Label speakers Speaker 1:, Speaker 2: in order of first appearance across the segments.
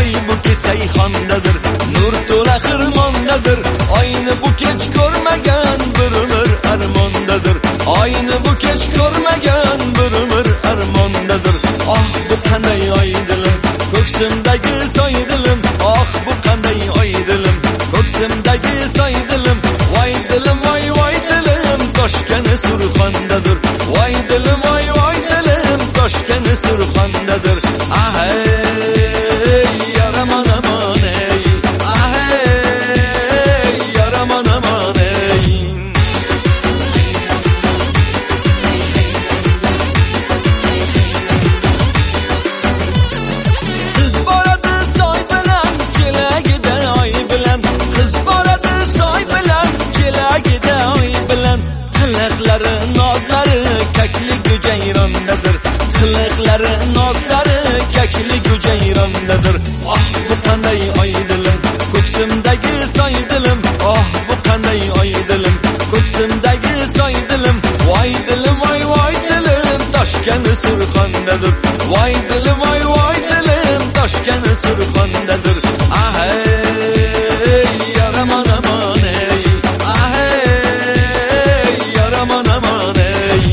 Speaker 1: ay bu kecha xondadir, nur to'la xirmondadir, oyni bu kech ko'rmagan bir umr armondadir, oyni bu kech ko'rmagan bir umr armondadir. Ah bu qanday oy dilim, ko'ksimdagi soy dilim, ah bu qanday oy dilim, ko'ksimdagi soy dilim, voy dilim voy voy dilim, toshgani Surxondadir, voy dilim voy voy dilim, toshgani Surxondadir. Ah ey yaraman aman ey, ah ey yaraman aman ey. Kız boradi soy bilan, kelagida oy bilan, kız boradi soy bilan, kelagida oy bilan, qiliqlari nozlari kakli gujayrondadir, qiliqlari nozlari kakli gujayrondadir. Ah bu qanday oy dilim, ko'ksimdagi soy dilim, ah bu qanday oy dilim, ko'ksimdagi soy dilim, voy dilim voy voy dilim, toshgani Surxondadir, voy dilim voy voy dilim, toshgani Surxondadir. Ah ey yaraman aman ey, ah ey yaraman aman ey.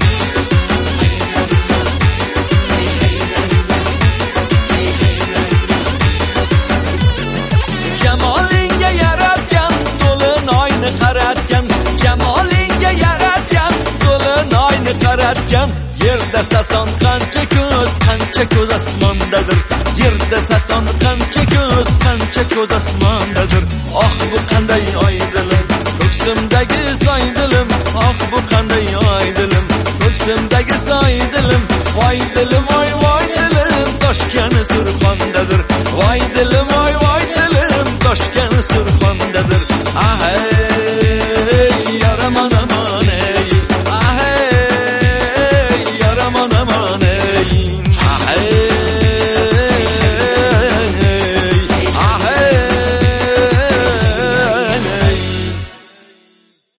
Speaker 1: Jamolingga yaratgan to'lin oyni qaratgan, jamolingga yaratgan to'lin oyni qaratgan, yerda sason qancha ko'z osmondadir, yerda sason qancha ko'z osmondadir. Ah bu qanday oy dilim, ko'ksimdagi soy dilim, ah bu qanday oy dilim, ko'ksimdagi soy dilim, voy dilim voy voy dilim, toshgani Surxondadir, voy dilim